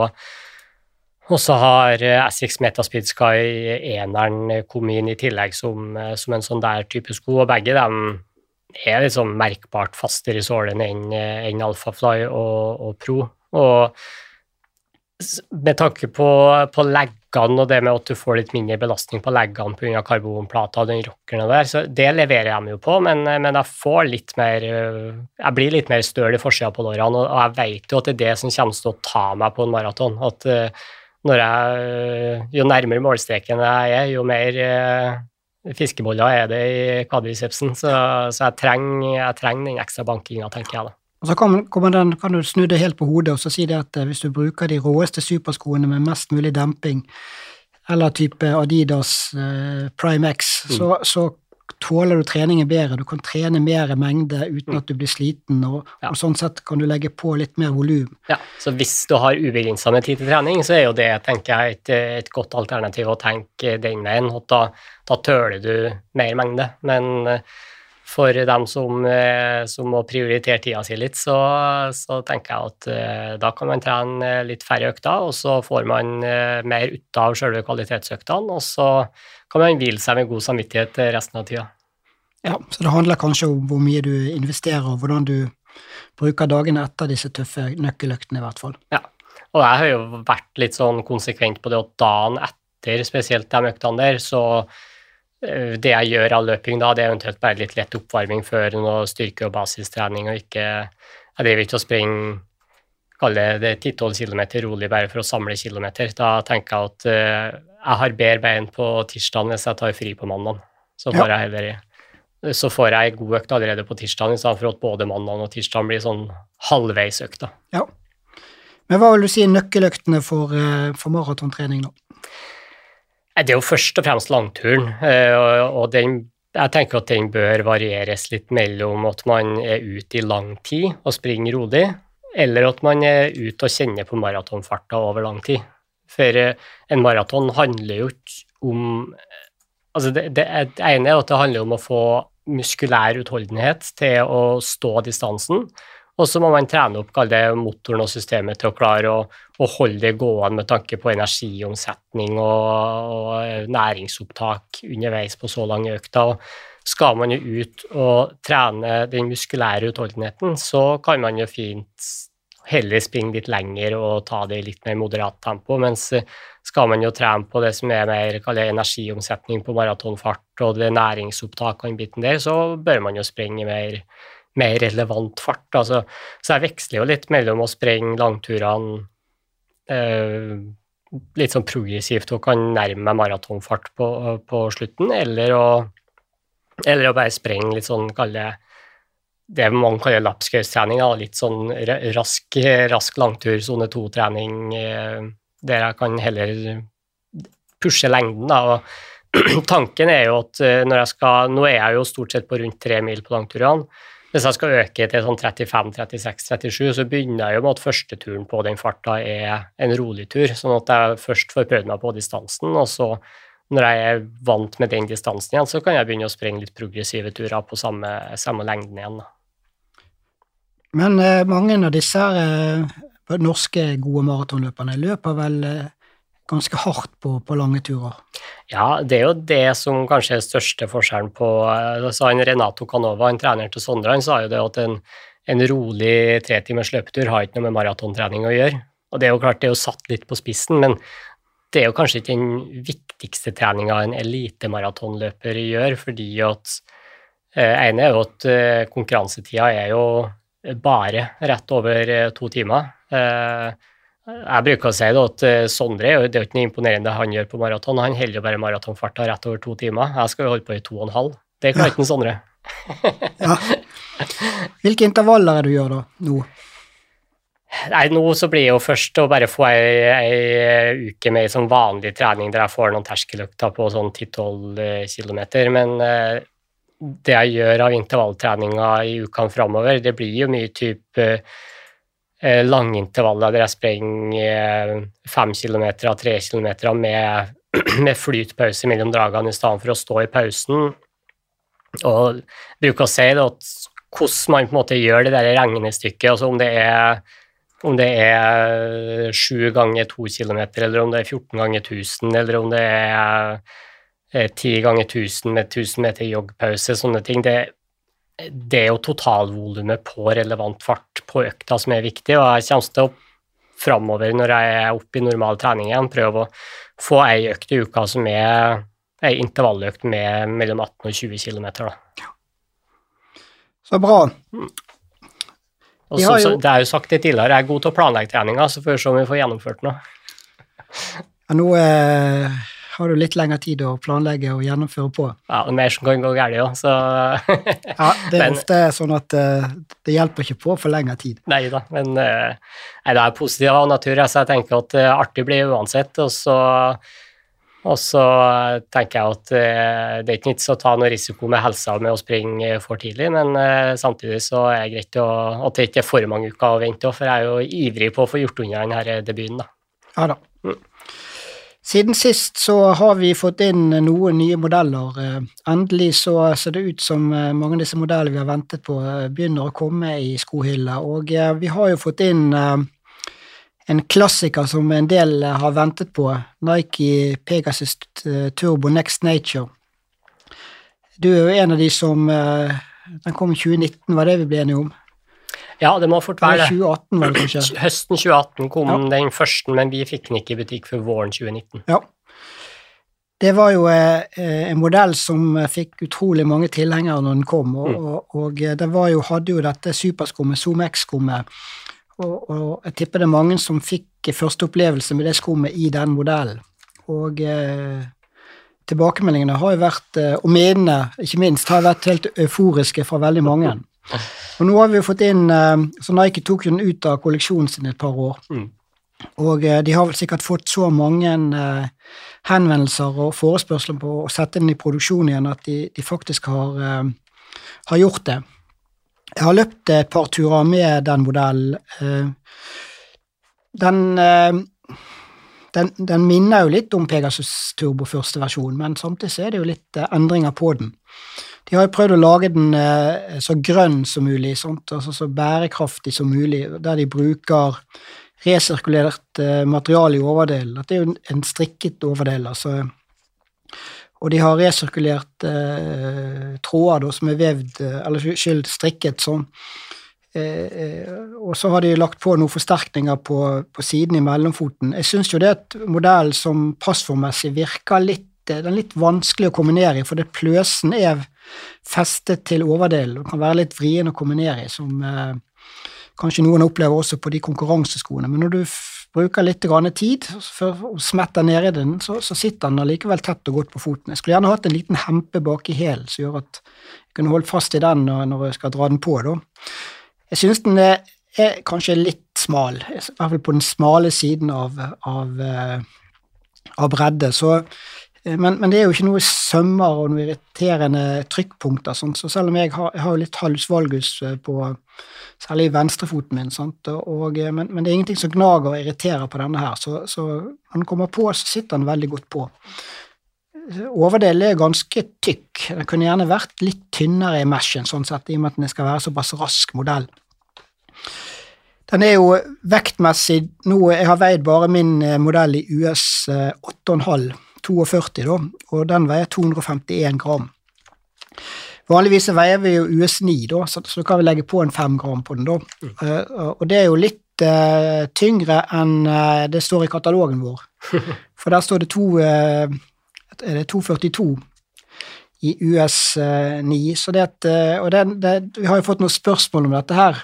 og Og så har S X Metaspeed Sky eneren kommet inn i tillegg som, som en sånn der type sko, og begge dem er liksom merkbart fastere i sålen enn, enn Alphafly og, og Pro. Og med tanke på, på leggene og det med at du får litt mindre belastning på leggene på grunn av karbonplata og den rockeren der, så det leverer jeg meg jo på, men, men jeg får litt mer, jeg blir litt mer støl i forsiden på lårene, og, og jeg vet jo at det er det som kommer til å ta meg på en maraton, at når jeg, jo nærmere målstreken jeg er, jo mer fiskeboller er det i quadricepsen, så, så jeg, trenger, jeg trenger den ekstra bankingen, tenker jeg da. Og så kan, kan, den, kan du snu det helt på hodet og så si det at hvis du bruker de råeste superskoene med mest mulig demping, eller type Adidas uh, Prime X, mm. så, så tåler du treningen bedre, du kan trene mer mengde uten at du blir sliten, og, ja. og sånn sett kan du legge på litt mer volum. Ja, så hvis du har ubegrenset med tid til trening, så er jo det, tenker jeg, et, et godt alternativ å tenke den veien, og da, da tøler du mer mengde, men for dem som, som må prioritere tida si litt, så, så tenker jeg at uh, da kan man trene litt færre økter, og så får man uh, mer ut av selve kvalitetsøktene, og så kan man hvile seg med god samvittighet resten av tida. Ja, så det handler kanskje om hvor mye du investerer, og hvordan du bruker dagene etter disse tøffe nøkkeløktene i hvert fall. Ja, og jeg har jo vært litt sånn konsekvent på det at dagen etter, spesielt de øktene der, så det jeg gjør av løping da, det er eventuelt bare litt lett oppvarming før noe styrke- og basistrening, og ikke, jeg driver ikke å springe, kalle det ti-tolv kilometer rolig bare for å samle kilometer. Da tenker jeg at uh, jeg har bedre bein på tirsdagen hvis jeg tar fri på mandagen. Så får, ja. jeg heller, så får jeg god økt allerede på tirsdagen, i stedet for at både mandagen og tirsdagen blir sånn halvveis økta. Ja. Men hva vil du si nøkkeløktene for, uh, for maratontrening nå? Det er jo først og fremst langturen, og den, jeg tenker at den bør varieres litt mellom at man er ute i lang tid og springer rolig, eller at man er ute og kjenner på maratonfarta over lang tid. For en maraton handler jo ikke om, altså det, det, det ene er at det handler om å få muskulær utholdenhet til å stå distansen, og så må man trene opp det motoren og systemet til å klare å, å holde det gående med tanke på energiomsetning og, og næringsopptak underveis på så lange økter. Og skal man jo ut og trene den muskulære utholdenheten, så kan man jo fint heller springe litt lenger og ta det i litt mer moderat tempo, mens skal man jo trene på det som er mer energiomsetning på maratonfart og det næringsopptak og den biten der, så bør man jo springe mer mer relevant fart, altså. Så jeg veksler jo litt mellom å sprenge langturene eh, litt sånn progressivt og kan nærme meg maratonfart på, på slutten, eller å, eller å bare sprenge litt sånn, kalle det man kaller lapskaustrening, litt sånn rask, rask langtur, zone to-trening, eh, der jeg kan heller pushe lengden da, og tanken er jo at når jeg skal, nå er jeg jo stort sett på rundt tre mil på langturene, hvis jeg skal øke til sånn trettifem, trettiseks, trettisju, så begynner jeg jo med at første turen på den farta er en rolig tur, sånn at jeg først får prøvd meg på distansen, og så når jeg er vant med den distansen igjen, så kan jeg begynne å sprenge litt progressive turer på samme, samme lengden igjen. Da. Men eh, mange av disse eh, norske gode maratonløperne løper vel eh, ganske hardt på, på lange turer. Ja, det er jo det som kanskje er største forskjellen på, altså han Renato Canova, en trener til Sondre, han sa jo det at en, en rolig tre timers løpetur har ikke noe med maratontrening å gjøre. Og det er jo klart, det er jo satt litt på spissen, men det er jo kanskje ikke den viktigste treninga en elitemaratonløper gjør, fordi at eh, ene er jo at eh, konkurransetida er jo bare rett over eh, to timer. Eh, Jeg bruker å si det at Sondre, det er jo ikke noe imponerende han gjør på maraton, han holder jo bare maratonfarta rett over to timer. Jeg skal jo holde på i to og en halv. Det klarer ikke Sondre. Ja. Hvilke intervaller er det du gjør da, nå? Nei, nå så blir det jo først å bare få ei, ei uke med sånn vanlig trening der jeg får noen terskeløkter på sånn ti til tolv kilometer, men det jeg gjør av intervalltreninga i ukene fremover, det blir jo mye type langintervaller der jeg sprenger fem kilometer av tre kilometer med, med flytpause mellom dragene i stedet for å stå i pausen. Og jeg bruker å si det at hvordan man på en måte gjør det der regnestykket, altså om det er om det er sju ganger to kilometer, eller om det er fjorten ganger tusen, eller om det er ti ganger tusen med tusen meter joggpause, sånne ting, det det er jo totalvolumet på relevant fart på økta som er viktig, og jeg kommer til å fremover når jeg er oppe i normal trening igjen, prøve å få ei økt i uka som er ei intervalløkt med mellom atten og tjue kilometer. Da. Så bra. Mm. Og så, jo... Det er jo sagt det tidligere, jeg er god til å planlegge treninga, så får vi se om vi får gjennomført noe. Ja, nå eh, har du litt lengre tid å planlegge og gjennomføre på. Ja, og mer som kan gå gærlig også, så... Ja, det er men, ofte sånn at uh, det hjelper ikke på for lengre tid. Nei da, men uh, nei, det er positiv av natur, så jeg tenker at uh, artig blir uansett, og så, og så tenker jeg at uh, det er ikke nytt å ta noe risiko med helsa med å springe for tidlig, men uh, samtidig så er det greit å, at det ikke er for mange uker å vente, for jeg er jo ivrig på å få gjort unna denne debuten. Da. Ja da. Mm. Siden sist så har vi fått inn noen nye modeller. Endelig så ser det ut som mange av disse modellene vi har ventet på begynner å komme i skohylla, og vi har jo fått inn en klassiker som en del har ventet på, Nike Pegasus Turbo Next Nature. Du er jo en av de som, den kom i tjue nitten, var det vi ble enige om? Ja, det må fort være det. tjue atten var det kanskje? Høsten tjue atten kom ja. Den første, men vi fikk den ikke i butikk før våren tjue nitten. Ja. Det var jo eh, en modell som fikk utrolig mange tilhengere når den kom, og, mm. og, og det var jo, hadde jo dette superskummet, Zoom X-skummet, og, og jeg tipper det er mange som fikk første opplevelse med det skummet i den modellen. Og eh, tilbakemeldingene har jo vært, eh, og medene, ikke minst, har vært helt euforiske fra veldig mange. Og nå har vi jo fått inn, så Nike tok den ut av kolleksjonen sin et par år, mm. og de har vel sikkert fått så mange henvendelser og forespørsler på å sette den i produksjon igjen, at de, de faktisk har, har gjort det. Jeg har løpt et par turer med den modellen. Den, den, den minner jo litt om Pegasus Turbo første versjon, men samtidig så er det jo litt endringer på den. De har jo prøvd å lage den eh, så grønn som mulig, sånt, altså så bærekraftig som mulig, der de bruker resirkulert eh, materiale i overdelen. Det er jo en, en strikket overdel, altså. Og de har resirkulert eh, tråder da, som er vevd, eller skyld strikket sånn. Eh, og så har de lagt på noen forsterkninger på, på siden i mellomfoten. Jeg synes jo det er et modell som passformessig virker litt, den er litt vanskelig å kombinere i, for det pløsen er festet til overdelen, og kan være litt vrien å kombinere i, som eh, kanskje noen opplever også på de konkurranseskoene. Men når du f- bruker litt grann tid for å smette ned i den, så, så sitter den likevel tett og godt på foten. Jeg skulle gjerne hatt en liten hempe bak i hælen, som gjør at jeg kunne holdt fast i den når, når jeg skal dra den på. Da. Jeg synes den er, er kanskje litt smal, i hvert fall på den smale siden av, av, av bredde, så Men, men det er jo ikke noe sømmer og noe irriterende trykkpunkter, sånt. Så selv om jeg har, jeg har litt halsvalgus på særlig venstrefoten min, sant? Og, men, men det er ingenting som gnager og irriterer på denne her, så, så når den kommer på, så sitter den veldig godt på. Overdelen er ganske tykk. Den kunne gjerne vært litt tynnere i meshen, sånn sett, i og med at den skal være såpass rask modell. Den er jo vektmessig, nå jeg har veid bare min modell i U S åtte komma fem, førti da, og den veier to hundre og femtien gram. Vanligvis veier vi jo U S ni da, så, så kan vi legge på en fem gram på den da. Mm. Uh, og det er jo litt uh, tyngre enn uh, det står i katalogen vår. For der står det to, uh, er det to førtito i U S ni, så det at, uh, og det, det, vi har jo fått noen spørsmål om dette her.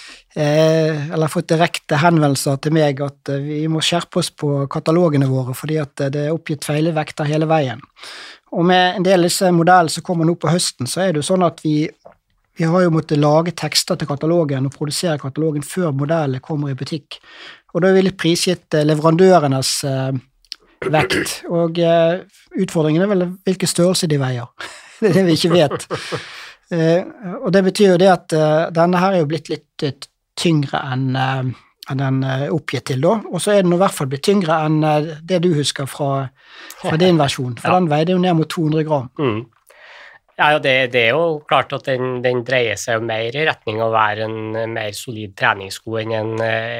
Eh, eller fått direkte henvendelser til meg at eh, vi må skjerpe oss på katalogene våre fordi at eh, det er oppgitt feilvekter hele veien. Og med en del av disse modellene som kommer nå på høsten, så er det jo sånn at vi, vi har jo måttet lage tekster til katalogen og produsere katalogen før modellene kommer i butikk. Og da er vi litt prisgitt eh, leverandørenes eh, vekt, og eh, utfordringen er vel hvilken størrelse de veier. Det er det vi ikke vet. Eh, og det betyr jo det at eh, denne her er jo blitt litt uh, tyngre enn, uh, enn den uh, oppgitt til da, og så er den i hvert fall blitt tyngre enn uh, det du husker fra, fra din versjon, for ja. Den veide jo ned mot to hundre gram. Mm. Ja, det, det er jo klart at den, den dreier seg jo mer i retning av å være en mer solid treningssko enn en,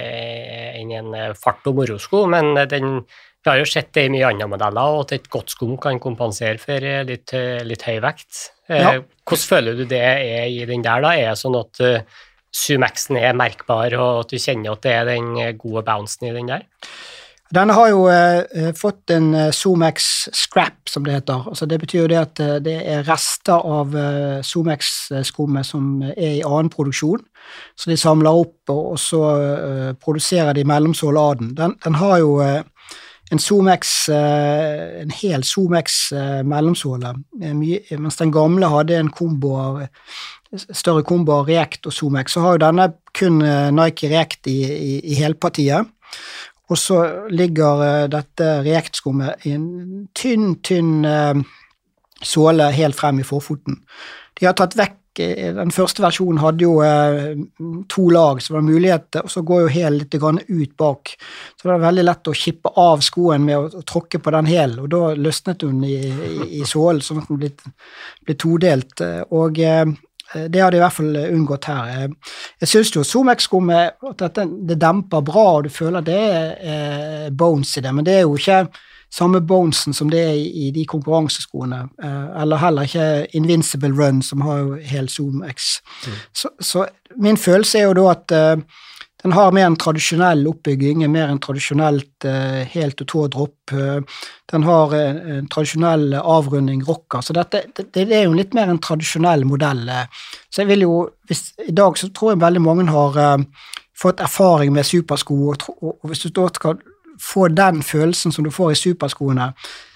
enn en fart- og morosko, men den, vi har jo sett det i mye andre modeller, og at et godt sko kan kompensere for litt, litt høy vekt. Ja. Hvordan føler du det er i den der da? Er det sånn at Zoom-X-en er merkbar, og at du kjenner at det er den gode bouncen i den der? Denne har jo eh, fått en eh, Zoom-X scrap, som det heter. Altså, det betyr jo det at eh, det er rester av eh, Zoom-X-skummet som er i annen produksjon, så de samler opp, og, og så eh, produserer de mellomsål av den. Den, den har jo eh, en Zoom-X, eh, en hel Zoom-X eh, mellomsåle, eh, mens den gamle hadde en kombo av større kombo av React og Zoom-X, så har jo denne kun Nike React i, i, i helpartiet, og så ligger uh, dette React-skummet i en tynn, tynn uh, såle helt frem i forfoten. De har tatt vekk, den første versjonen hadde jo uh, to lag, så var det mulighet, og så går jo helt litt grann ut bak, så det var veldig lett å kippe av skoen med å, å tråkke på den hel, og da løsnet hun i, i, i sålen, sånn at den ble, ble todelt, og uh, det har de i hvert fall unngått her. Jeg synes jo Zoom-X-skummet, at det demper bra, og du føler det er bones i det, men det er jo ikke samme bonesen som det er i de konkurranseskoene, eller heller ikke Invincible Run, som har jo hel Zoom-X. Mm. Så, så min følelse er jo da at den har mer en tradisjonell oppbygging, mer en tradisjonelt uh, helt og tå dropp. Uh, den har uh, en tradisjonell avrunding rocker, så dette, det, det er jo litt mer en tradisjonell modell. Uh. Så jeg vil jo, hvis, i dag så tror jeg veldig mange har uh, fått erfaring med supersko, og, og, og hvis du da skal få den følelsen som du får i superskoene,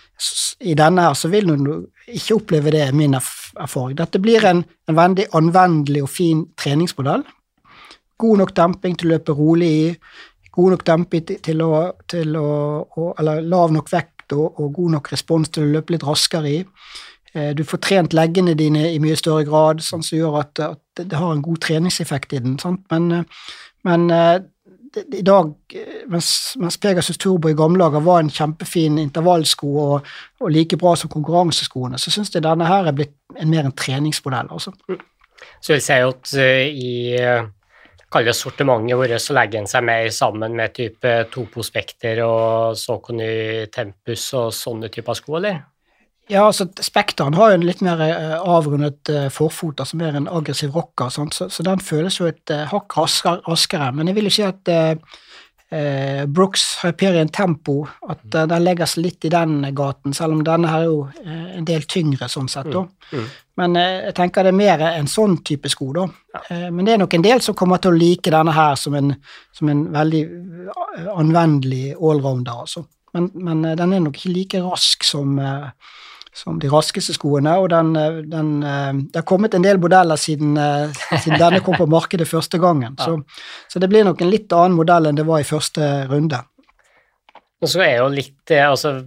i denne her, så vil du ikke oppleve det, min erfaring. Dette blir en, en veldig anvendelig og fin treningsmodell, god nok demping til å løpe rolig i, god nok demping til å, til å, å eller lav nok vekt og, og god nok respons til å løpe litt raskere i. Du får trent leggene dine i mye større grad, sånn som gjør at, at det har en god treningseffekt i den, sant? Men, men det, i dag, mens, mens Pegasus Turbo i gamle dager var en kjempefin intervallsko og, og like bra som konkurranseskoene, så synes jeg denne her er blitt en mer en treningsmodell, altså. Så jeg vil si at uh, i kalle sortimentet vårt, så legger en seg mer sammen med type Topo-spekter og Saucony Tempus og sånne typer sko, eller? Ja, altså Spekteren har jo en litt mer uh, avrundet uh, forfot, altså mer en aggressiv rocker, sånn, så, så den føles jo et uh, hakk raskere, raskere, men jeg vil jo si at uh, uh, Brooks Hyperion Tempo, at uh, den legger seg litt i den gaten, selv om denne her er jo uh, en del tyngre sånn sett da. Mm. Mm. Men uh, jeg tenker det er mer en sånn type sko da. Ja. Uh, men det er nok en del som kommer til å like denne her som en, som en veldig uh, anvendelig allrounder, altså. Men, men uh, den er nok ikke like rask som... Uh, som de raskeste skoene, og den, den, det har kommet en del modeller siden, siden denne kom på markedet første gangen, ja. så, så det blir nok en litt annen modell enn det var i første runde. Og så er jo litt, altså,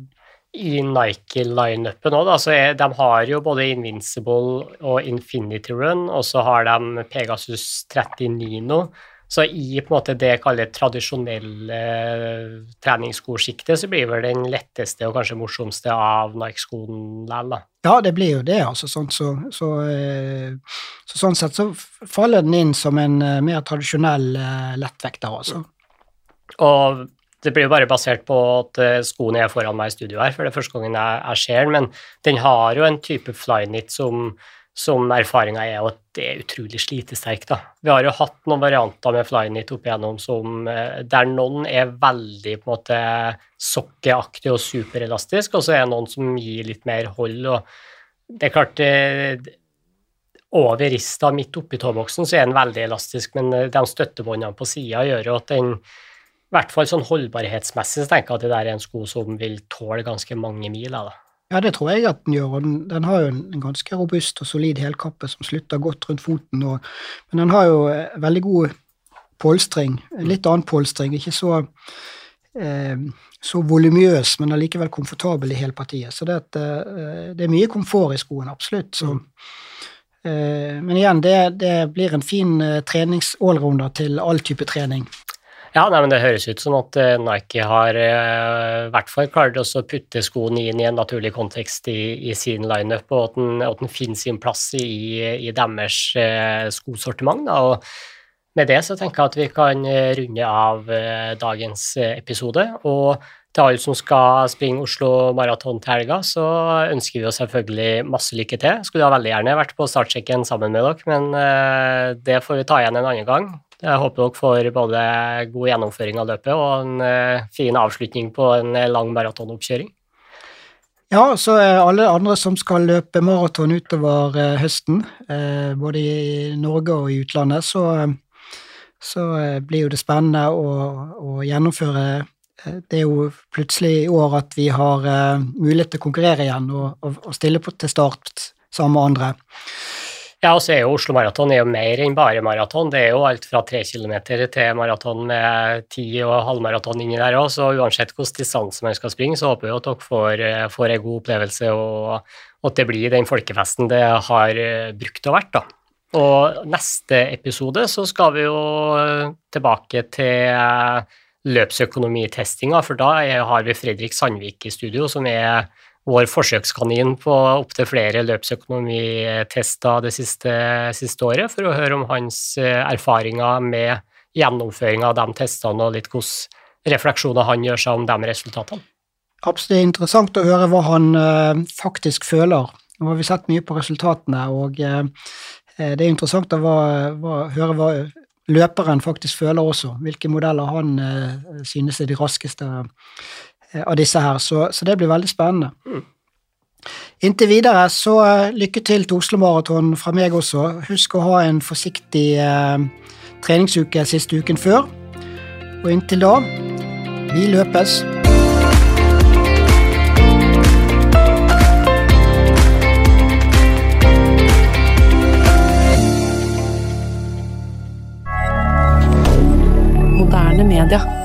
i Nike-lineupen også, da, så er, de har jo både Invincible og Infinity Run, og så har de Pegasus tretti Nino, så i på en måte det jeg kaller tradisjonelle treningsskoskiktet, så blir vel den letteste og kanskje morsomste av Nike-skoen likevel, da. Ja, det blir jo det, altså, sånn, så, så, så sånn sett så faller den inn som en mer tradisjonell lettvekter, altså. Og det blir jo bare basert på at skoene er foran meg i studio her, for det er første gangen jeg, jeg ser den, men den har jo en type Flyknit som, som erfaringen er at det er utrolig slitesterk, da. Vi har jo hatt noen varianter med Flyknit opp igjennom som, der noen er veldig på en måte sokkeaktig og superelastisk, og så er det noen som gir litt mer hold, og det er klart, over rista midt oppi tåboksen så er den veldig elastisk, men de støttebåndene på siden gjør jo at den i hvert fall sånn holdbarhetsmessig, så tenker jeg at det der er en sko som vil tåle ganske mange mil, da. Ja, det tror jeg at den gjør, og den, den har jo en ganske robust og solid helkappe som slutter godt rundt foten, og, men den har jo veldig god polstring, litt annen polstring, ikke så, eh, så voluminøs, men allikevel komfortabel i hele partiet, så det, at, eh, det er mye komfort i skoen, absolutt, så, eh, men igjen, det, det blir en fin eh, trenings-allrounder til all type trening. Ja, nei, men det høres ut som at uh, Nike har uh, i hvert fall klart å putte skoen inn i en naturlig kontekst i, i sin lineup, og at den, at den finner sin plass i, i deres uh, skosortiment, da, og med det så tenker jeg at vi kan runde av uh, dagens episode, og til alle som skal springe Oslo Maraton til helga, så ønsker vi oss selvfølgelig masse lykke til. Skulle ha veldig gjerne vært på startsjekken sammen med dere, men uh, det får vi ta igjen en annen gang. Jeg håper dere får både god gjennomføring av løpet og en uh, fin avslutning på en lang maratonoppkjøring. Ja, så er alle andre som skal løpe maraton utover uh, høsten, uh, både i Norge og i utlandet, så, uh, så uh, blir jo det spennende å, å gjennomføre. Uh, det er jo plutselig i år at vi har uh, mulighet til å konkurrere igjen og, og, og stille på til start sammen med andre. Ja, og så er jo Oslo Maraton er jo mer enn bare maraton. Det er jo alt fra tre kilometer til maraton med ti og halvmaraton inni der også, så uansett hvordan distanse man skal springe, så håper vi at dere får, får en god opplevelse, og at det blir den folkefesten det har brukt å vært, da. Og neste episode så skal vi jo tilbake til løpsøkonomitestinga, for da har vi Fredrik Sandvik i studio, som er vår forsøkskanin på opp til flere løpsøkonomitester det siste, siste året, for å høre om hans erfaringer med gjennomføring av de testene, og litt hvordan refleksjoner han gjør seg om de resultatene. Absolutt, det er interessant å høre hva han uh, faktisk føler. Nå har vi sett mye på resultatene, og uh, det er interessant å hva, hva, høre hva løperen faktisk føler også, hvilke modeller han uh, synes er de raskeste av disse her, så, så det blir veldig spennende. Mm. Inntil videre, så uh, lykke til til Oslo Maraton fra meg også. Husk å ha en forsiktig uh, treningsuke siste uken før, og inntil da, vi løpes. Moderne media.